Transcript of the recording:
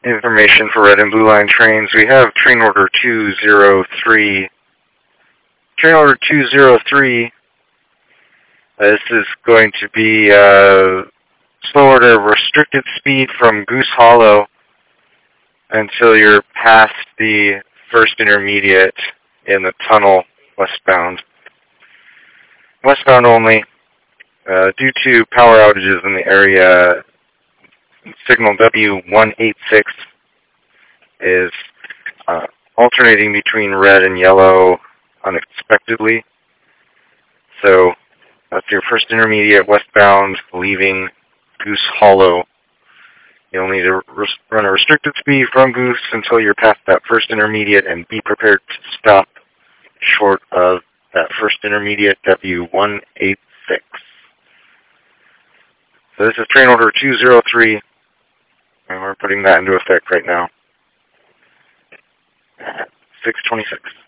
information for red and blue line trains. We have train order 203. Train order 203. This is going to be slow order restricted speed from Goose Hollow until you're past the first intermediate in the tunnel westbound. Westbound only. Due to power outages in the area, signal W186 is alternating between red and yellow unexpectedly. So that's your first intermediate westbound leaving Goose Hollow. You'll need to run a restricted speed from Goose until you're past that first intermediate and be prepared to stop short of that first intermediate, W186. So this is train order 203, and we're putting that into effect right now. 6:26.